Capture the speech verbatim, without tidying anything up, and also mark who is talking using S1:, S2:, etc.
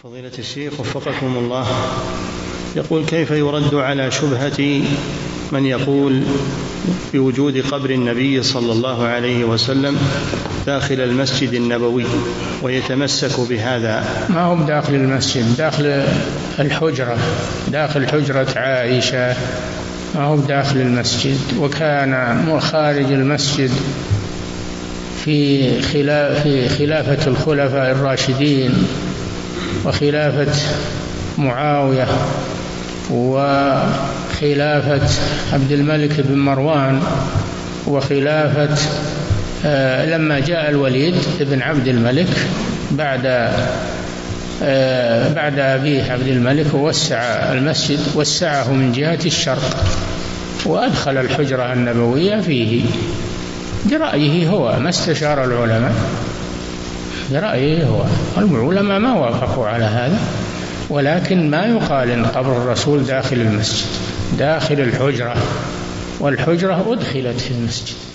S1: فضيلة الشيخ وفقكم الله، يقول: كيف يرد على شبهة من يقول بوجود قبر النبي صلى الله عليه وسلم داخل المسجد النبوي ويتمسك بهذا؟
S2: ما هم داخل المسجد، داخل الحجرة، داخل حجرة عائشة، ما هم داخل المسجد. وكان خارج المسجد في خلافة الخلفاء الراشدين وخلافة معاوية وخلافة عبد الملك بن مروان وخلافة آه لما جاء الوليد بن عبد الملك بعد آه بعد أبيه عبد الملك ووسع المسجد، وسعه من جهة الشرق وأدخل الحجرة النبوية فيه برأيه هو، ما استشار العلماء، برأيه هو. العلماء ما وافقوا على هذا، ولكن ما يقال إن قبر الرسول داخل المسجد، داخل الحجرة، والحجرة أدخلت في المسجد.